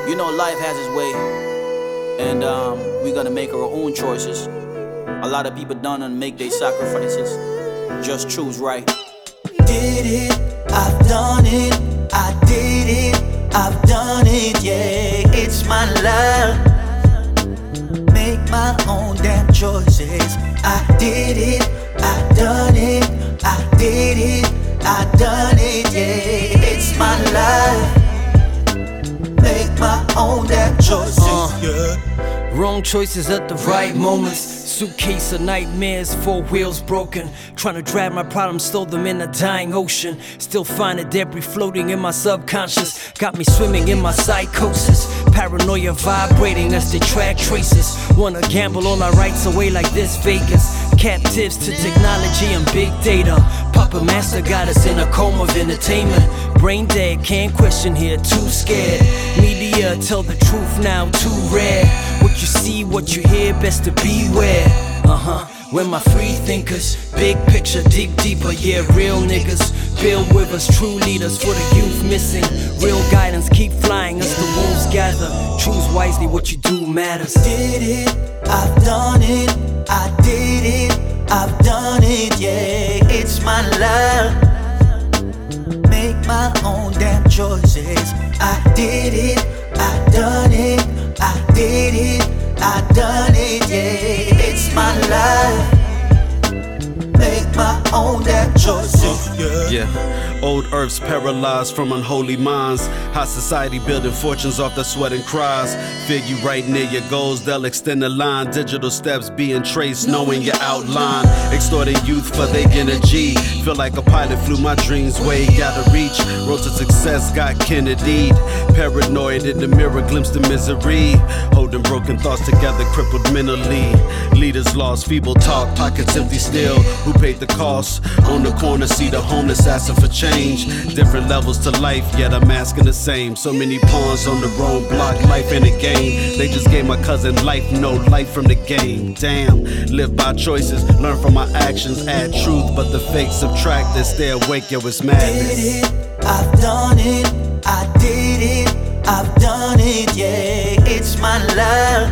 You know, life has its way, and we gotta make our own choices. A lot of people don't make their sacrifices. Just choose right. Did it, I've done it. I did it, I've done it. Yeah, it's my life. Make my own damn choices. I did it, I done it. I did it, I done it. Yeah, it's my life. Make my own damn choices. Yeah. Wrong choices at the right moments. Suitcase of nightmares, 4 wheels broken. Trying to drag my problems, throw them in a dying ocean. Still find the debris floating in my subconscious. Got me swimming in my psychosis. Paranoia vibrating as they track traces. Wanna gamble all our rights away like this Vegas. Captives to technology and big data. Papa Master got us in a coma of entertainment. Brain dead, can't question here, too scared. Media tell the truth now, too rare. What you see, what you hear, best to beware. When my free thinkers, big picture, dig deeper. Yeah, real niggas, build with us, true leaders for the youth missing. Real guidance, keep flying as the wolves gather. Choose wisely, what you do matters. Did it, I've done it. I did it, I've done it. Yeah, it's my life. Make my own damn choices. I did it, I done it. I did it, I done it. Yeah, it's my life. Make my own damn choices. Yeah, old earth's paralyzed from unholy minds. High society building fortunes off the sweat and cries. Feel you right near your goals, they'll extend the line. Digital steps being traced, knowing your outline. Extorting youth for their energy. Feel like a pilot flew my dreams way out of reach. Road to success got Kennedy. Paranoid in the mirror, glimpsed the misery. Holding broken thoughts together, crippled mentally. Leaders lost, feeble talk, pockets empty still. Who paid the cost? On the corner, see the homeless asking for change. Different levels to life, yet I'm asking the same. So many pawns on the wrong block, life in a game. They just gave my cousin life, no life from the game. Damn, live by choices, learn from my actions, add truth, but the fake subtract and stay awake, yo, it's madness. Did it, I've done it. I did it, I've done it. Yeah, it's my life.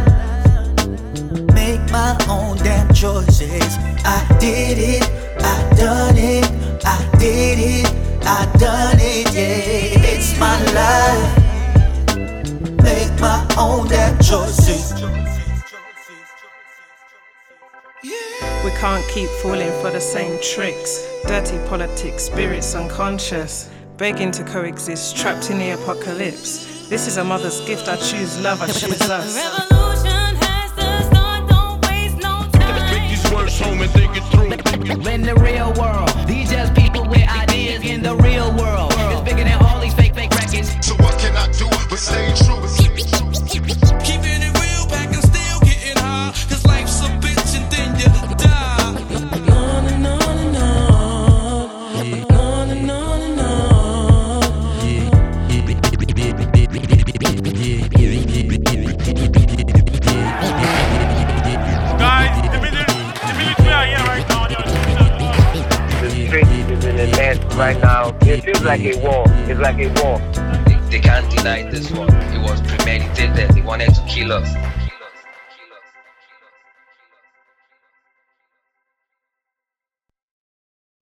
Make my own damn choices. I did it, I done it. I did it, I done it. Yeah, it's my life. Make my own damn choices. We can't keep falling for the same tricks. Dirty politics, spirits unconscious, begging to coexist, trapped in the apocalypse. This is a mother's gift, I choose love, I choose us. Revolution has to start, don't waste no time. Take these words home and think it through. In the real world, these just people with ideas in the real world. It's bigger than all these fake records. So what can I do but stay true? Keeping it real, back and still getting high. Cause life's a bitch and then you die. On and on and on. On and on and on. Guys, the military are here right now. The street is in a mess right now. It feels like a war. It's like a war. They can't deny this one. It was premeditated. They wanted to kill us.